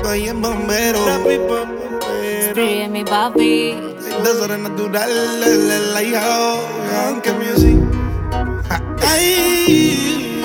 Estoy en bombero. Spree en mi papi. De sobrenatural, la hija, aunque music. Ay,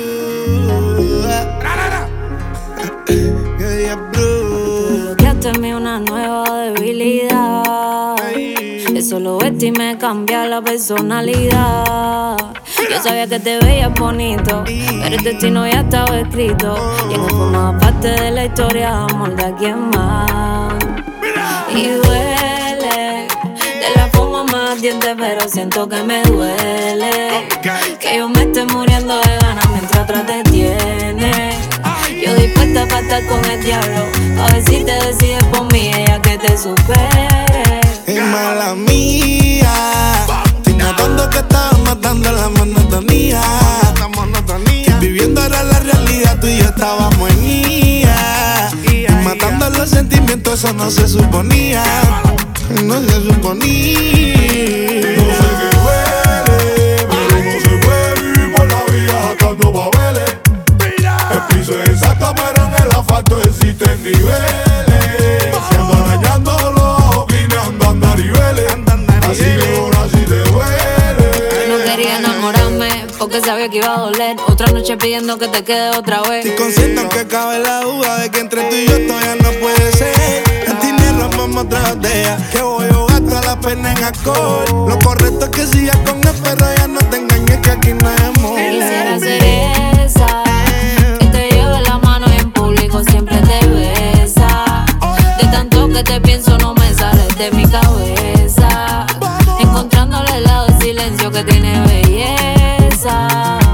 Bloqueaste en mí una nueva debilidad. Eso lo ves y me cambia la personalidad. Yo sabía que te veías bonito, pero el destino ya estaba escrito. Y en alguna parte de la historia, amor de alguien más. Y duele, de la forma más diente, pero siento que me duele. Que yo me esté muriendo de ganas mientras atrás te tiene. Yo dispuesta para estar con el diablo, a ver si te decides por mí, ella que te supere. Es mala mía, estoy notando que estás matando la monotonía. Viviendo ahora la realidad, tú y yo estábamos en ella. Y matando los sentimientos, eso no se suponía. No se suponía. No sé qué huele, pero no se puede vivir por la vida atando papeles. El piso es exacto, pero en el asfalto existen niveles. Siendo arañando los ojines, andando a niveles. Así que ahora sí te duele. No quería enamorarme porque sabía que iba a doler. Otra noche pidiendo que te quede otra vez. Estoy consciente aunque cabe la duda de que entre tú y yo esto ya no puede ser. En ti ni rompamos otra botella, que voy a ahogar toda la pena en alcohol. Lo correcto es que sigas con él, pero ya no te engañes que aquí no hay amor. Quisiera ser esa que te lleve la mano y en público siempre te besa. De tanto que te pienso no me sales de mi cabeza. Encontrándole el lado del silencio que tiene belleza.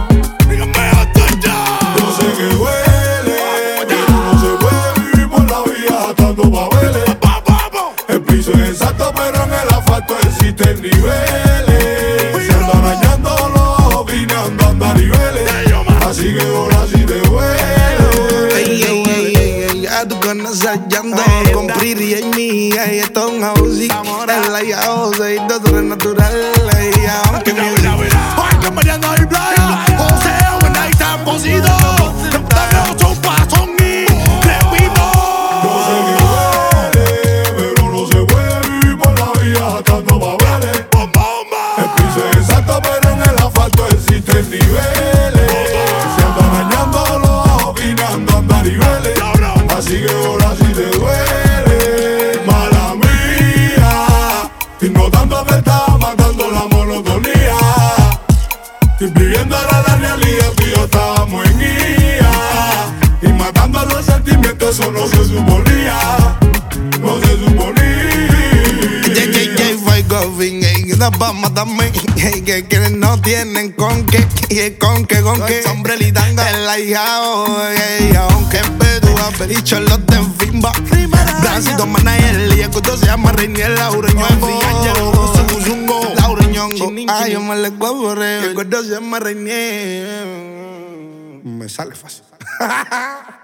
Yo sé que huele, pero no se puede vivir por la vida atando papeles. El piso es exacto, pero en el asfalto existen niveles. Se anda arañando los ojines, andando a niveles. Así que ahora sí te duele. Ey, ey, ey, ey, ey, ya tú conoces a Yando. Con Priri y mí, ey, esto es un house. Es la hija José y todo sobrenatural. Aunque me Hoy que Mariana y Playa, José, buena y tan cocido. Dame otro pasón y repito. No sé qué huele, pero no se puede vivir por la vida atando papeles. El piso es exacto, pero en el asfalto existen niveles. Se anda arañando los ojines, andando a niveles. Así que ahora sí te duele. Mala mía, estoy notando que estás matando la monotonía. Estoy viviendo ahora la realidad, tú y yo estábamos en guía. Y matando los sentimientos, eso no se suponía. No se suponía. JJJ fue Govin, ey, una pama también. Ey, que no tienen con qué. Y el con qué. Sombrelitanga en la hija, ey, aunque pedúa, pericho en los de Fimba. Brancito manager, y el cuento se llama Reinier Laureñongo. Laureñongo. Ay, yo me le cuelgo, el cuento se llama Reinier. Me sale fácil.